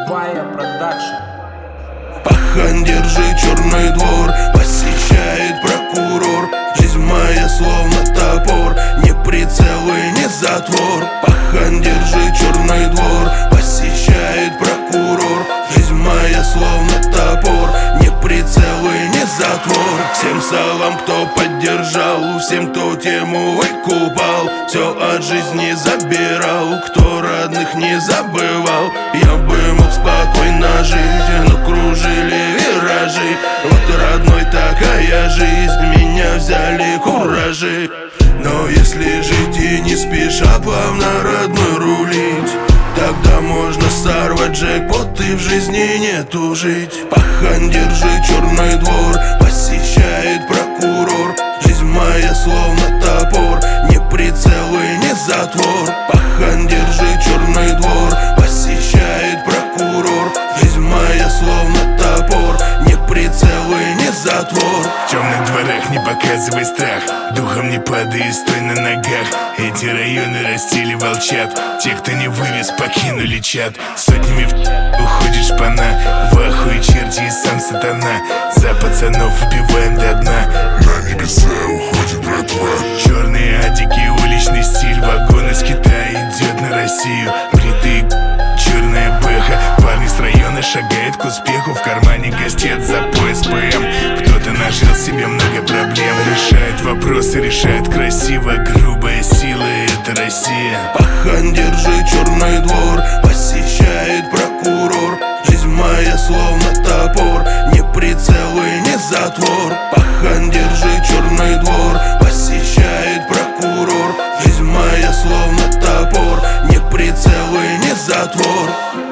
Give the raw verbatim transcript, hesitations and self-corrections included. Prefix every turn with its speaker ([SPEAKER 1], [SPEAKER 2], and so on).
[SPEAKER 1] Вая продакшн.
[SPEAKER 2] Пахан, держи черный двор, посещает прокурор. Жизнь моя словно топор, не прицел и не затвор. Пахан, держи черный двор, посещает прокурор. Жизнь моя словно топор, не прицел и не затвор. Всем салам, кто поддержал, всем, кто тему выкупал, все от жизни забирал, кто родных не забывал. Я бы мог спокойно жить, но кружили виражи. Вот родной такая жизнь, меня взяли куражи. Но если жить и не спеша плавно родной рулить, тогда можно сорвать джекпот и в жизни не тужить. Пахан, держи черный двор, посещает прокурор. Жизнь моя словно топор, не прицел и не затвор. Пахан, держи черный двор, посещает прокурор. Жизнь моя словно топор, не прицел и не затвор.
[SPEAKER 3] В темных дворах не показывай страх, духом не падай, стой на ногах. Эти районы растили волчат, те, кто не вывез, покинули чат. Сотнями в уходит шпана, в ахуе черти и сам сатана. За пацанов убиваем до дна,
[SPEAKER 4] на небеса уходит братва.
[SPEAKER 3] черные адики, уличный стиль, вагон из Китая идет на Россию. Бритые черная бэха, парни с района шагает к успеху. В кармане гостет за пояс ПМ. Кто-то нажил себе много проблем, решает вопросы, решает красиво. Грубая сила — это Россия.
[SPEAKER 2] Пахан, держи черный двор, посещает прокурор. Жизнь моя словно топор, не прицел и не затвор. Пахан, держи черный двор, посещает прокурор. Жизнь моя словно топор, не прицел и не затвор.